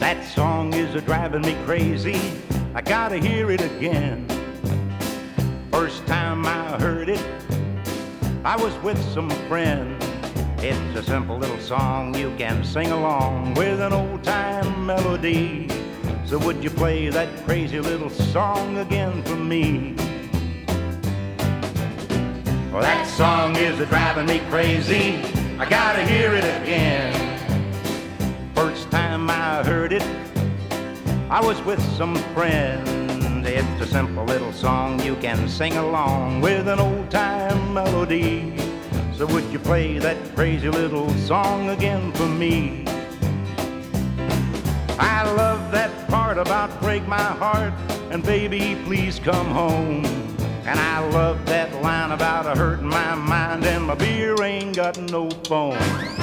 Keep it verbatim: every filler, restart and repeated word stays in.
That song is a driving me crazy. I gotta hear it again. First time I heard it, I was with some friends. It's a simple little song you can sing along with an old-time melody. So would you play that crazy little song again for me? Well, that song is a driving me crazy. I gotta hear it again. First time I heard it, I was with some friends. It's a simple little song you can sing along with an old-time melody. So would you play that crazy little song again for me? I love that part about break my heart and baby please come home. And I love that line about a hurting my mind and my beer ain't got no foam.